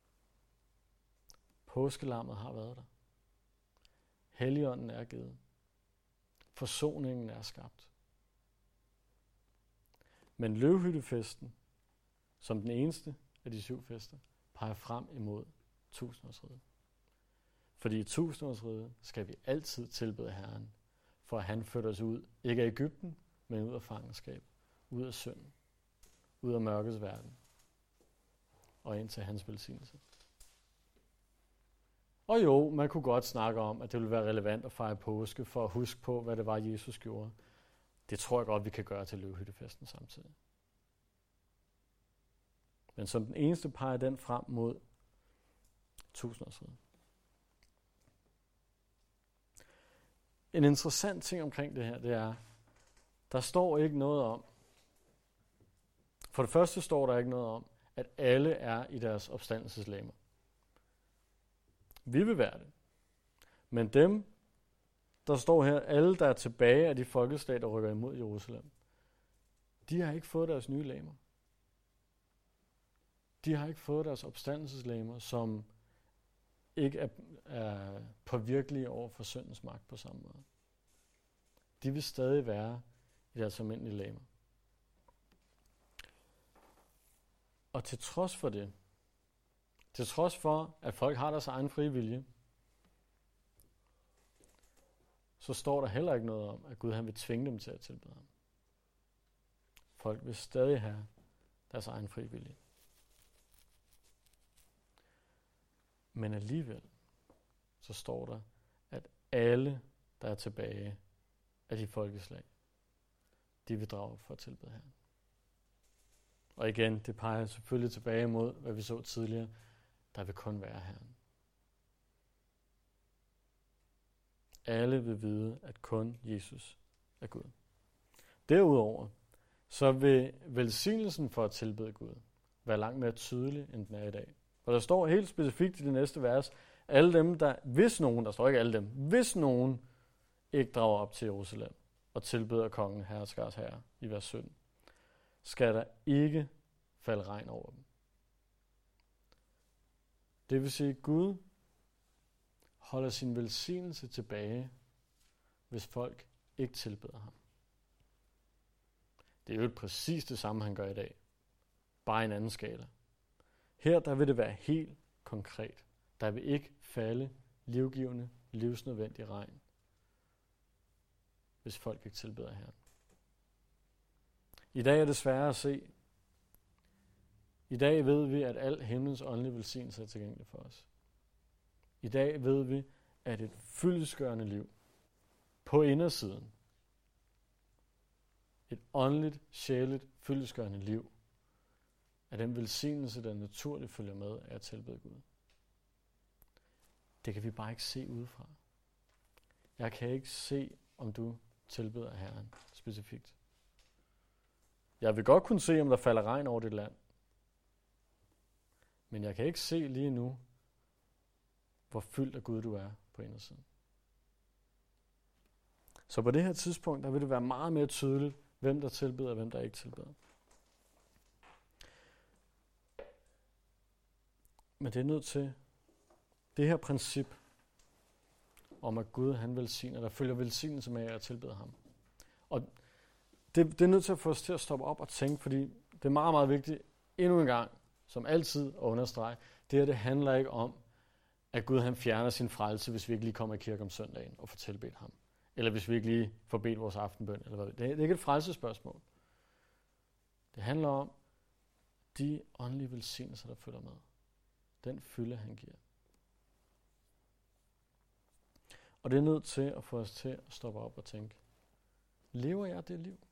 Påskelammet har været der. Helligånden er givet. Forsoningen er skabt. Men løvhyttefesten, som den eneste af de 7 fester, peger frem imod 1000-årsriget. Fordi i 1000-årsriget skal vi altid tilbede Herren, for at han fører os ud, ikke af Egypten, men ud af fangenskab, ud af synden, ud af mørkets verden, og ind til hans velsignelse. Og jo, man kunne godt snakke om, at det ville være relevant at fejre påske, for at huske på, hvad det var, Jesus gjorde. Det tror jeg godt, vi kan gøre til løvhyttefesten samtidig. Men som den eneste peger den frem mod 1000-årsriget. En interessant ting omkring det her, det er, der står ikke noget om, for det første står der ikke noget om, at alle er i deres opstandelseslegemer. Vi vil være det. Men dem, der står her, alle der er tilbage af de folkeslag, der rykker imod Jerusalem, de har ikke fået deres nye legemer. De har ikke fået deres opstandelseslegemer, som ikke er påvirkelige over for syndens magt på samme måde. De vil stadig være i deres almindelige legemer. Og til trods for det, til trods for, at folk har deres egen frie vilje, så står der heller ikke noget om, at Gud han vil tvinge dem til at tilbede ham. Folk vil stadig have deres egen frie vilje. Men alligevel, så står der, at alle, der er tilbage af de folkeslag, de vil drage for at tilbede Herren. Og igen, det peger selvfølgelig tilbage mod, hvad vi så tidligere, der vil kun være Herren. Alle vil vide, at kun Jesus er Gud. Derudover, så vil velsignelsen for at tilbede Gud være langt mere tydelig, end den er i dag. For der står helt specifikt i det næste vers, alle dem, hvis nogen ikke drager op til Jerusalem og tilbeder kongen, herskers herre, i vers 17, skal der ikke falde regn over dem. Det vil sige, at Gud holder sin velsignelse tilbage, hvis folk ikke tilbeder ham. Det er jo præcis det samme, han gør i dag. Bare en anden skala. Her der vil det være helt konkret. Der vil ikke falde livgivende, livsnødvendig regn, hvis folk ikke tilbeder Herren. I dag er det sværere at se. I dag ved vi, at al himlens åndelige velsignelse er tilgængelig for os. I dag ved vi, at et fyldestgørende liv på indersiden, et åndeligt, sjæleligt, fyldestgørende liv, af den velsignelse, der naturligt følger med af at tilbede Gud. Det kan vi bare ikke se udefra. Jeg kan ikke se, om du tilbeder Herren specifikt. Jeg vil godt kunne se, om der falder regn over dit land. Men jeg kan ikke se lige nu, hvor fyldt af Gud du er på indersiden. Så på det her tidspunkt, der vil det være meget mere tydeligt, hvem der tilbeder og hvem der ikke tilbeder. Men det er nødt til, det her princip om, at Gud han velsigner, der følger velsignelse med at tilbede ham. Og det er nødt til at få os til at stoppe op og tænke, fordi det er meget, meget vigtigt endnu en gang, som altid at understrege, det handler ikke om, at Gud han fjerner sin frelse, hvis vi ikke lige kommer i kirke om søndagen og får tilbedt ham. Eller hvis vi ikke lige får bedt vores aftenbøn. Eller hvad. Det er ikke et frelsespørgsmål. Det handler om de åndelige velsignelser, der følger med. Den fylde, han giver. Og det er nødt til at få os til at stoppe op og tænke, lever jeg det liv?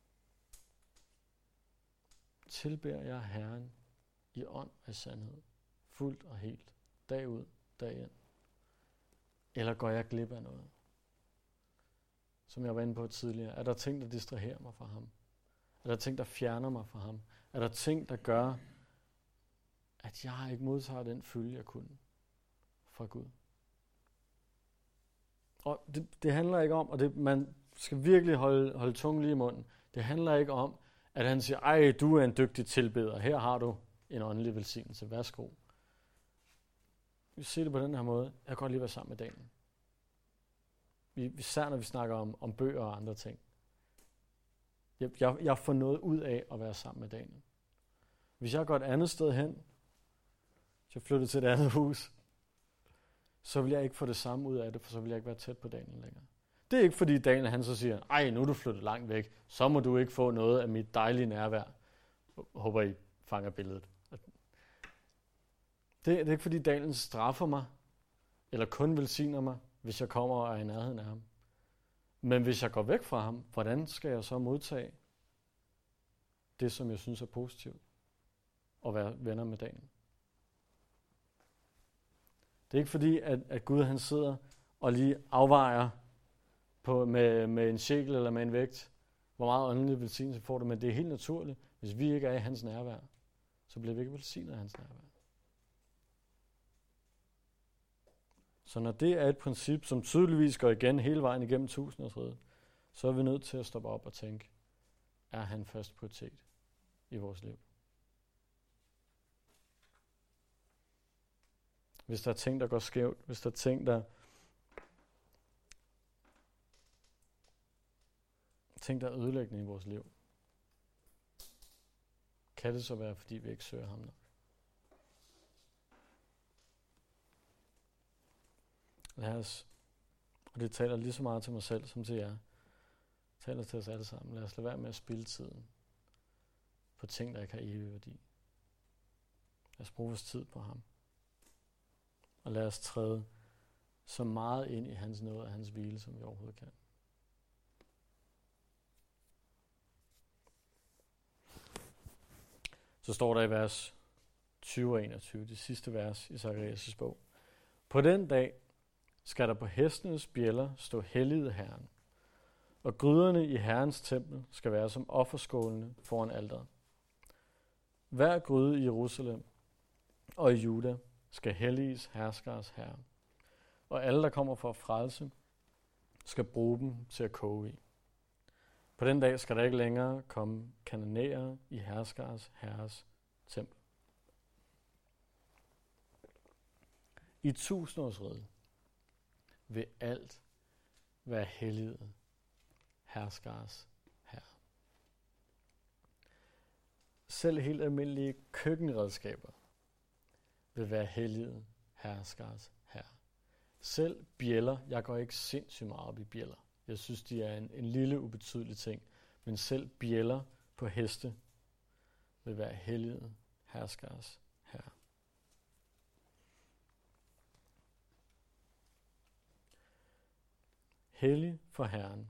Tilbeder jeg Herren i ånd og i sandhed, fuldt og helt, dag ud, dag ind? Eller går jeg glip af noget? Som jeg var inde på tidligere, er der ting, der distraherer mig fra ham? Er der ting, der fjerner mig fra ham? Er der ting, der gør, at jeg ikke modtager den fylde, jeg kunne fra Gud? Og det handler ikke om, og man skal virkelig holde tungen lige i munden, det handler ikke om, at han siger, ej, du er en dygtig tilbeder, her har du en åndelig velsignelse, værsgo. Vi ser det på den her måde, jeg kan godt lige være sammen med Daniel. Især når vi snakker om bøger og andre ting. Jeg får noget ud af at være sammen med Daniel. Hvis jeg går et andet sted hen, hvis jeg flytter til et andet hus, så vil jeg ikke få det samme ud af det, for så vil jeg ikke være tæt på Daniel længere. Det er ikke fordi Daniel han så siger, ej, nu er du flyttet langt væk, så må du ikke få noget af mit dejlige nærvær. Håber I fanger billedet. Det er ikke fordi Daniel straffer mig, eller kun velsigner mig, hvis jeg kommer og er i nærheden af ham. Men hvis jeg går væk fra ham, hvordan skal jeg så modtage det, som jeg synes er positivt, og være venner med Daniel? Det er ikke fordi, at Gud han sidder og lige afvejer med en shekel eller med en vægt, hvor meget åndelig velsignelse får du, men det er helt naturligt. Hvis vi ikke er i hans nærvær, så bliver vi ikke velsignet af hans nærvær. Så når det er et princip, som tydeligvis går igen hele vejen igennem tusindårsriget, så er vi nødt til at stoppe op og tænke, er han først prioritet i vores liv? Hvis der er ting, der går skævt, hvis der er ting, der er ødelæggende i vores liv, kan det så være, fordi vi ikke søger ham nok? Lad os, og det taler lige så meget til mig selv som til jer, taler til os alle sammen. Lad os lade være med at spilde tiden på ting, der ikke har evig værdi. Lad os bruge vores tid på ham. Og lad os træde så meget ind i hans nåde og hans hvile, som vi overhovedet kan. Så står der i vers 20 og 21, det sidste vers i Zacharias' bog. På den dag skal der på hestenes bjælder stå helliget Herren, og gryderne i Herrens tempel skal være som offerskålene foran alteret. Hver gryde i Jerusalem og i Juda skal helliges herskers herre, og alle, der kommer for at frelse, skal bruge dem til at koge i. På den dag skal der ikke længere komme kananæere i herskers herres tempel. I tusindårsriget vil alt være helliget herskers herre. Selv helt almindelige køkkenredskaber vil være helliget herskers herre. Selv bjælder, jeg går ikke sindssygt meget op i bjælder. Jeg synes, de er en lille ubetydelig ting. Men selv bjælder på heste vil være helliget herskers herre. Hellig for Herren.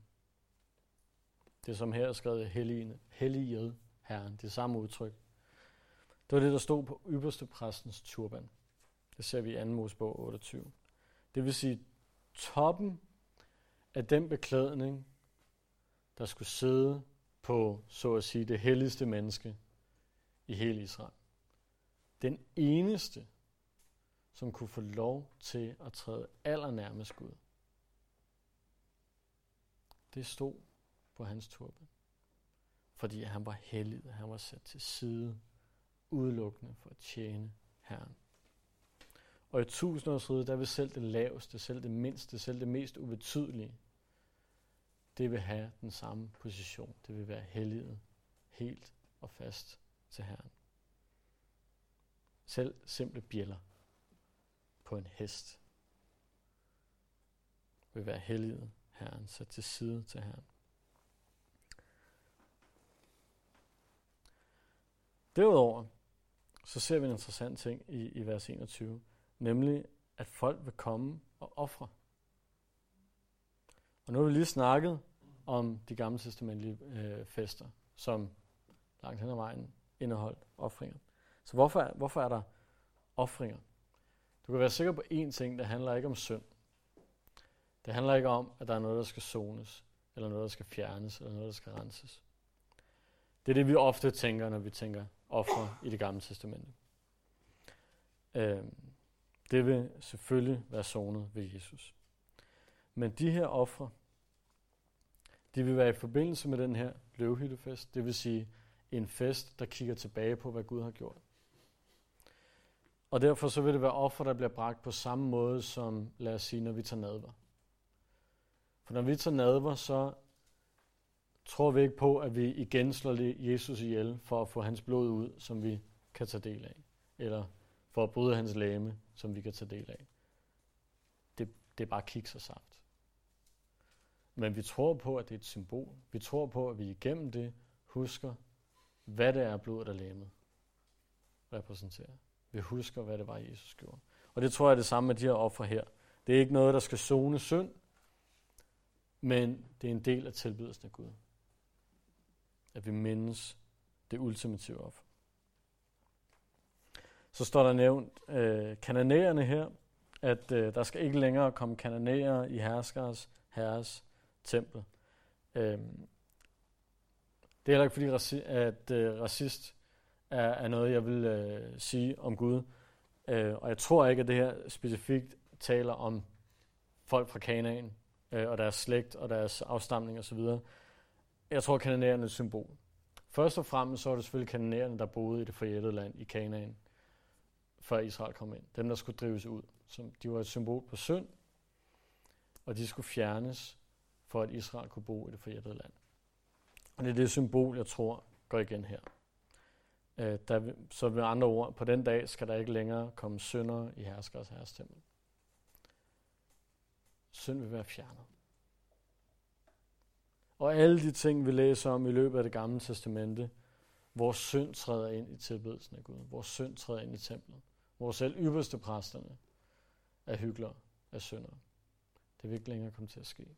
Det som her er skrevet helliget Herren. Det er samme udtryk. Det var det, der stod på ypperste præstens turban. Det ser vi i 2. Mosebog 28. Det vil sige toppen af den beklædning, der skulle sidde på, så at sige, det helligste menneske i hele Israel. Den eneste, som kunne få lov til at træde allernærmest Gud. Det stod på hans turban. Fordi han var hellig, han var sat til side, udelukkende for at tjene Herren. Og i tusindårsriget, der vil selv det laveste, selv det mindste, selv det mest ubetydelige, det vil have den samme position. Det vil være helliget helt og fast til Herren. Selv simple bjælder på en hest vil være helliget Herren, sat til side til Herren. Derudover så ser vi en interessant ting i vers 21, nemlig at folk vil komme og ofre. Og nu har vi lige snakket om de gamle testamentlige fester, som langt hen ad vejen indeholdt ofringer. Så hvorfor er der ofringer? Du kan være sikker på én ting, det handler ikke om synd. Det handler ikke om, at der er noget, der skal sones, eller noget, der skal fjernes, eller noget, der skal renses. Det er det, vi ofte tænker, når vi tænker ofre i det gamle testamente. Det vil selvfølgelig være sonet ved Jesus. Men de her ofre, de vil være i forbindelse med den her løvhyttefest, det vil sige en fest, der kigger tilbage på, hvad Gud har gjort. Og derfor så vil det være ofre, der bliver bragt på samme måde som, lad os sige, når vi tager nadver. For når vi tager nadver, så tror vi ikke på, at vi igen slår Jesus ihjel for at få hans blod ud, som vi kan tage del af. Eller for at bryde hans legeme, som vi kan tage del af. Det er bare kiks og saft. Men vi tror på, at det er et symbol. Vi tror på, at vi igennem det husker, hvad det er, blodet og legemet repræsenterer. Vi husker, hvad det var, Jesus gjorde. Og det tror jeg er det samme med de her ofre her. Det er ikke noget, der skal sone synd, men det er en del af tilbedelsen af Gud. At vi mindes det ultimative offer. Så står der nævnt kananæerne her, at der skal ikke længere komme kananæere i herres tempel. Det er heller ikke fordi, at racist er noget, jeg vil sige om Gud. Og jeg tror ikke, at det her specifikt taler om folk fra Kanaan og deres slægt og deres afstamning osv. Jeg tror, at kananæerne er et symbol. Først og fremmest så var det selvfølgelig kananæerne, der boede i det forjættede land i Kanaan, før Israel kom ind. Dem, der skulle drives ud. De var et symbol på synd, og de skulle fjernes, for at Israel kunne bo i det forjættede land. Og det er det symbol, jeg tror, går igen her. Så med andre ord, på den dag skal der ikke længere komme syndere i herres tempel. Synd vil være fjernet. Og alle de ting, vi læser om i løbet af det gamle testamente, hvor synd træder ind i tilbedelsen af Gud, hvor synd træder ind i templet, hvor selv ypperste præsterne er hyklere, er syndere. Det vil ikke længere komme til at ske.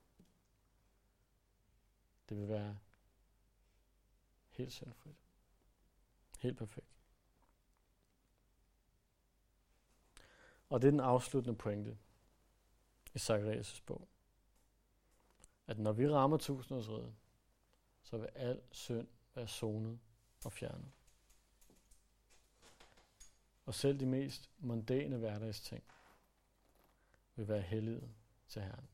Det vil være helt syndfrit. Helt perfekt. Og det er den afsluttende pointe i Zacharias' bog. At når vi rammer tusindårsriget, så vil al synd være sonet og fjernet. Og selv de mest mondæne hverdagsting vil være helliget til Herren.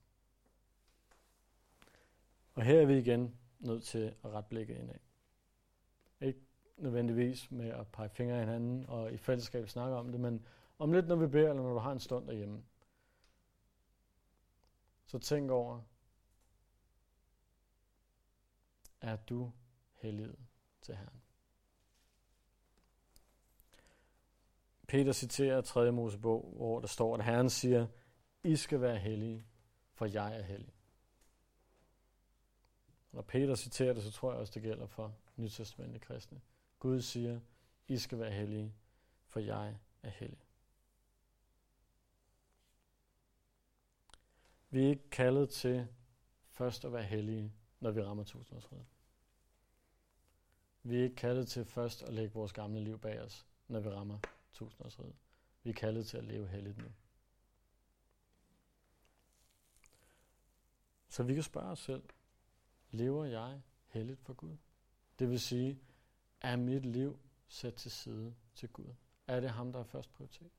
Og her er vi igen nødt til at rette blikket indad. Ikke nødvendigvis med at pege fingre i hinanden og i fællesskab snakke om det, men om lidt, når vi beder, eller når du har en stund derhjemme, så tænk over, er du helliget til Herren? Peter citerer 3. Mosebog, hvor der står, at Herren siger, I skal være hellige, for jeg er hellig. Når Peter citerer det, så tror jeg også, det gælder for nytestamentlige kristne. Gud siger, I skal være hellige, for jeg er hellig. Vi er ikke kaldet til først at være hellige, når vi rammer tusindårsriget. Vi er ikke kaldet til først at lægge vores gamle liv bag os, når vi rammer 1000-årsriget. Vi er kaldet til at leve helligt nu. Så vi kan spørge os selv, lever jeg helligt for Gud? Det vil sige, er mit liv sat til side til Gud? Er det ham, der er først prioritet?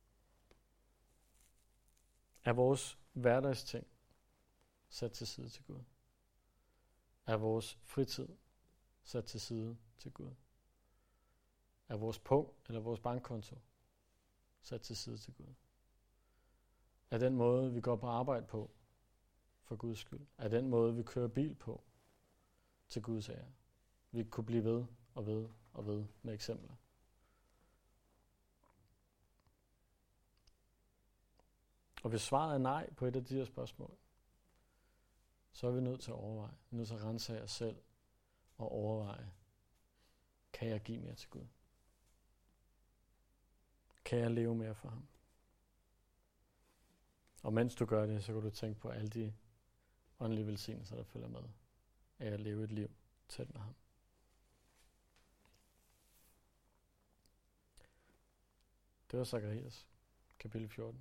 Er vores hverdagsting sat til side til Gud? Er vores fritid sat til side til Gud? Er vores punkt eller vores bankkonto sat til side til Gud? Er den måde, vi går på arbejde på, for Guds skyld? Er den måde, vi kører bil på, til Guds ære? Vi kunne blive ved og ved og ved med eksempler. Og hvis svaret er nej på et af de her spørgsmål, så er vi nødt til at overveje. Vi er nødt til at rense os selv og overveje, kan jeg give mere til Gud? Kan jeg leve mere for ham? Og mens du gør det, så kan du tænke på alle de åndelige velsignelser, der følger med af at leve et liv tæt med ham. Det var Zakarias, kapitel 14.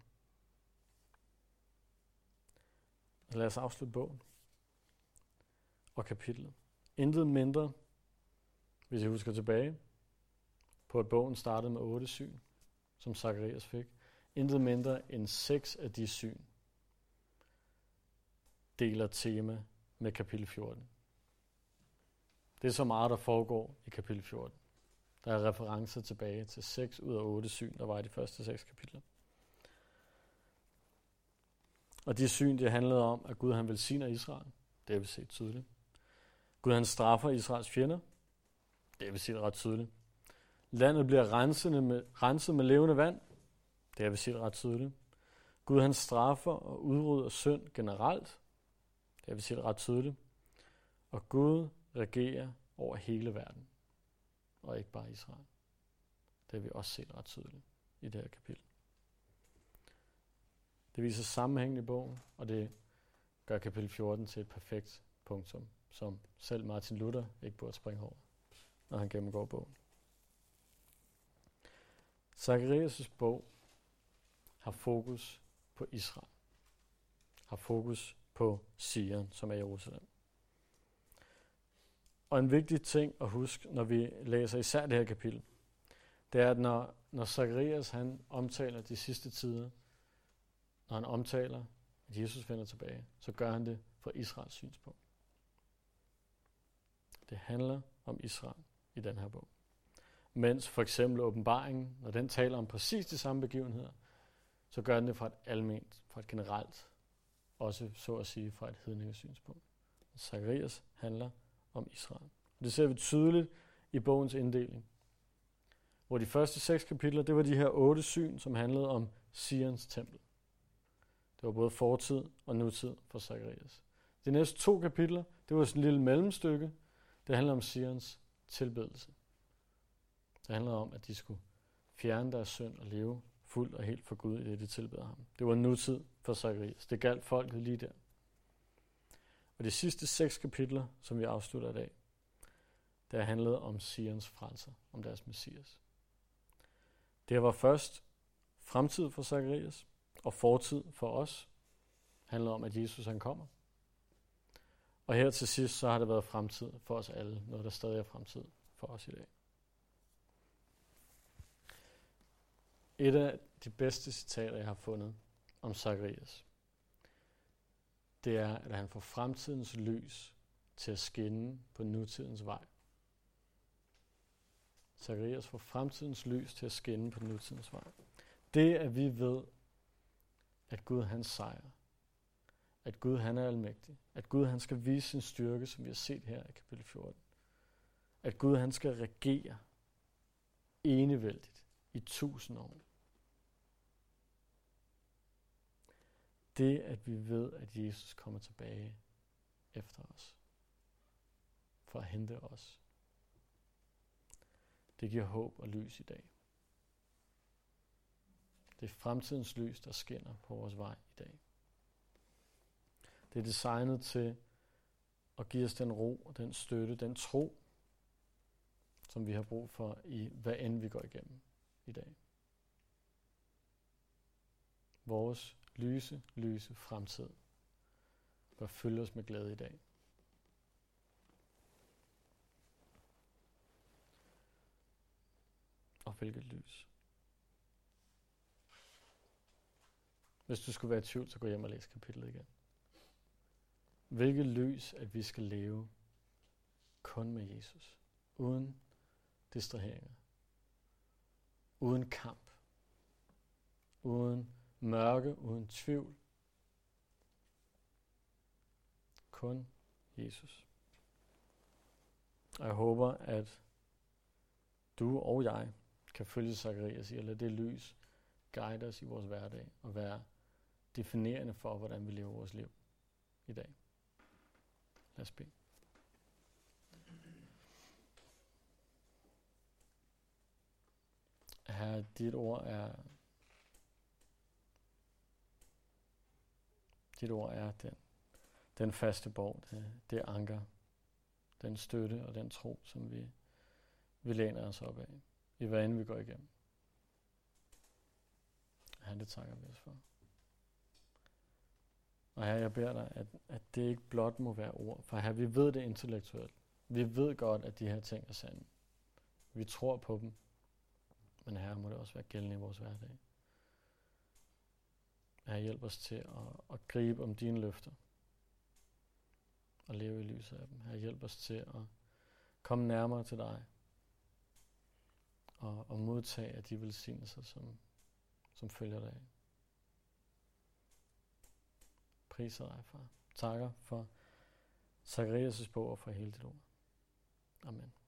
Så lad os afslutte bogen og kapitlet. Intet mindre, hvis jeg husker tilbage, på at bogen startede med 8 syn, som Zakarias fik. Intet mindre end 6 af de syn deler tema med kapitel 14. Det er så meget, der foregår i kapitel 14. Der er referencer tilbage til 6 ud af 8 syn, der var i de første 6 kapitler. Og de syn, det handlede om, at Gud han velsigner Israel. Det har vi set tydeligt. Gud han straffer Israels fjender. Det har vi set ret tydeligt. Landet bliver renset med levende vand. Det har vi set ret tydeligt. Gud han straffer og udrydder synd generelt. Det har vi set ret tydeligt. Og Gud regerer over hele verden. Og ikke bare Israel. Det har vi også set ret tydeligt i det her kapitel. Det viser sammenhængen i bogen, og det gør kapitel 14 til et perfekt punktum, som selv Martin Luther ikke burde springe over, når han gennemgår bogen. Zakarias' bog har fokus på Israel. Har fokus på Sion, som er Jerusalem. Og en vigtig ting at huske, når vi læser især det her kapitel, det er, at når Zakarias han omtaler de sidste tider, når han omtaler, at Jesus vender tilbage, så gør han det fra Israels synspunkt. Det handler om Israel i den her bog. Mens for eksempel åbenbaringen, når den taler om præcis de samme begivenheder, så gør den det fra et alment, fra et generelt, også så at sige fra et hedningesynspunkt. Zakarias handler om Israel. Det ser vi tydeligt i bogens inddeling, hvor de første 6 kapitler, det var de her 8 syn, som handlede om Sions tempel. Det var både fortid og nutid for Zakarias. De næste 2 kapitler, det var sådan et lille mellemstykke. Det handler om Sions tilbedelse. Det handler om, at de skulle fjerne deres synd og leve fuldt og helt for Gud i det, de tilbeder ham. Det var nutid for Zakarias. Det galt folket lige der. Og de sidste 6 kapitler, som vi afslutter i dag, det handlede om Sions frelser, om deres messias. Det var først fremtid for Zakarias, og fortid for os handler om, at Jesus han kommer. Og her til sidst, så har det været fremtid for os alle, noget der stadig er fremtid for os i dag. Et af de bedste citater, jeg har fundet om Zakarias, det er, at han får fremtidens lys til at skinne på nutidens vej. Zakarias får fremtidens lys til at skinne på nutidens vej. Det, at vi ved, at Gud han sejrer, at Gud han er almægtig, at Gud han skal vise sin styrke, som vi har set her i kapitel 14, at Gud han skal regere enevældigt i 1000 år. Det, at vi ved, at Jesus kommer tilbage efter os, for at hente os, det giver håb og lys i dag. Det er fremtidens lys, der skinner på vores vej i dag. Det er designet til at give os den ro og den støtte, den tro, som vi har brug for i hvad end vi går igennem. i dag. Vores lyse fremtid bør fylde os med glæde i dag. Og hvilket lys. Hvis du skulle være i tvivl, så gå hjem og læs kapitlet igen. Hvilket lys, at vi skal leve kun med Jesus. Uden distraheringer. Uden kamp. Uden mørke, uden tvivl. Kun Jesus. Og jeg håber, at du og jeg kan følge Zacharias i at lade det lys guide os i vores hverdag og være definerende for, hvordan vi lever vores liv i dag. Lad os bede. Herre, dit ord er den faste borg, det anker, den støtte og den tro, som vi læner os op af, i hvad end vi går igennem. Herre, det takker vi os for. Og Herre, jeg beder dig, at det ikke blot må være ord, for Herre, vi ved det intellektuelt. Vi ved godt, at de her ting er sande. Vi tror på dem, men Herre, må det også være gældende i vores hverdag. Herre, hjælp os til at gribe om dine løfter og leve i lyset af dem. Herre, hjælp os til at komme nærmere til dig og modtage af de velsignelser, som følger dig af. Priser dig, far. Takker for Zacharias' bog og for hele dit ord. Amen.